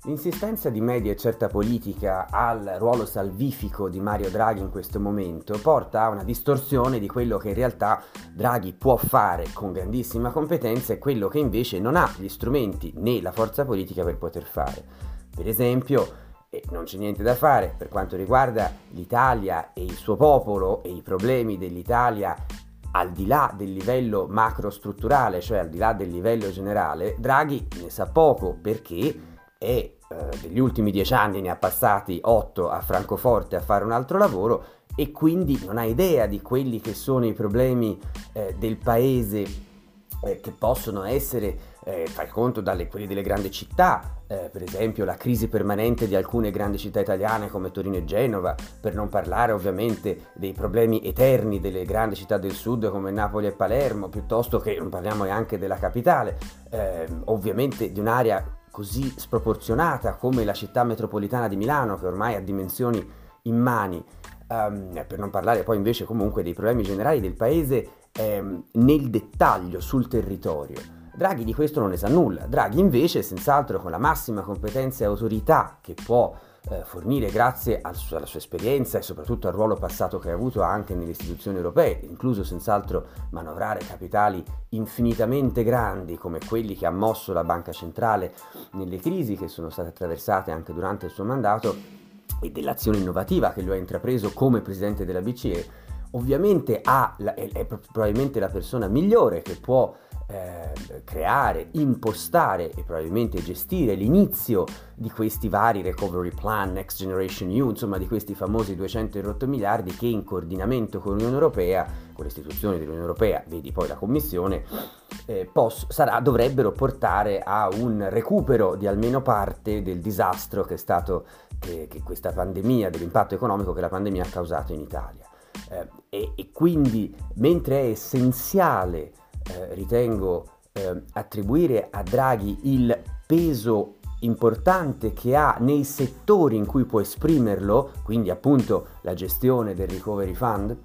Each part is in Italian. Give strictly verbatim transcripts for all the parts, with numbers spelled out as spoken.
L'insistenza di media e certa politica al ruolo salvifico di Mario Draghi in questo momento porta a una distorsione di quello che in realtà Draghi può fare con grandissima competenza e quello che invece non ha gli strumenti né la forza politica per poter fare. Per esempio, e non c'è niente da fare per quanto riguarda l'Italia e il suo popolo e i problemi dell'Italia al di là del livello macrostrutturale, cioè al di là del livello generale, Draghi ne sa poco perché e eh, degli ultimi dieci anni ne ha passati otto a Francoforte a fare un altro lavoro e quindi non ha idea di quelli che sono i problemi eh, del paese eh, che possono essere, eh, fai conto, dalle quelli delle grandi città, eh, per esempio la crisi permanente di alcune grandi città italiane come Torino e Genova, per non parlare ovviamente dei problemi eterni delle grandi città del sud come Napoli e Palermo, piuttosto che non parliamo anche della capitale, eh, ovviamente di un'area così sproporzionata come la città metropolitana di Milano, che ormai ha dimensioni immani, um, per non parlare poi invece comunque dei problemi generali del paese um, nel dettaglio sul territorio. Draghi di questo non ne sa nulla. Draghi invece, senz'altro con la massima competenza e autorità che può eh, fornire grazie al su- alla sua esperienza e soprattutto al ruolo passato che ha avuto anche nelle istituzioni europee, incluso senz'altro manovrare capitali infinitamente grandi come quelli che ha mosso la Banca Centrale nelle crisi che sono state attraversate anche durante il suo mandato e dell'azione innovativa che lui ha intrapreso come presidente della B C E, ovviamente ha la, è, è probabilmente la persona migliore che può Eh, creare, impostare e probabilmente gestire l'inizio di questi vari recovery plan, Next Generation E U, insomma di questi famosi duecento e rotto miliardi che in coordinamento con l'Unione Europea, con le istituzioni dell'Unione Europea, vedi poi la Commissione, eh, poss- sarà, dovrebbero portare a un recupero di almeno parte del disastro che è stato che, che questa pandemia, dell'impatto economico che la pandemia ha causato in Italia. Eh, e, e quindi mentre è essenziale Eh, ritengo eh, attribuire a Draghi il peso importante che ha nei settori in cui può esprimerlo, quindi appunto la gestione del Recovery Fund,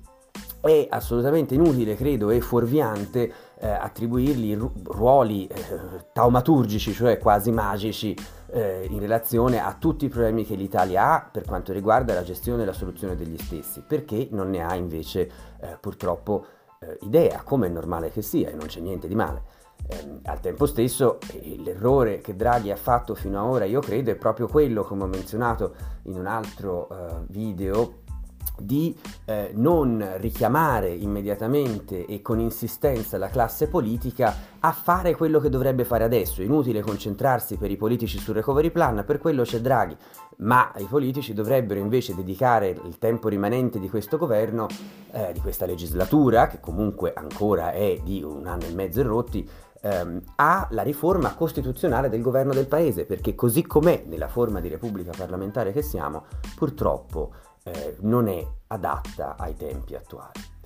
è assolutamente inutile, credo, e fuorviante eh, attribuirgli ru- ruoli eh, taumaturgici, cioè quasi magici, eh, in relazione a tutti i problemi che l'Italia ha per quanto riguarda la gestione e la soluzione degli stessi, perché non ne ha invece eh, purtroppo Eh, idea, come è normale che sia, e non c'è niente di male. Eh, al tempo stesso, eh, l'errore che Draghi ha fatto fino ad ora, io credo, è proprio quello, come ho menzionato in un altro eh, video, di eh, non richiamare immediatamente e con insistenza la classe politica a fare quello che dovrebbe fare adesso. È inutile concentrarsi per i politici sul recovery plan, per quello c'è Draghi, ma i politici dovrebbero invece dedicare il tempo rimanente di questo governo, eh, di questa legislatura, che comunque ancora è di un anno e mezzo e rotti, ehm, alla riforma costituzionale del governo del paese, perché così com'è nella forma di repubblica parlamentare che siamo, purtroppo Eh, non è adatta ai tempi attuali.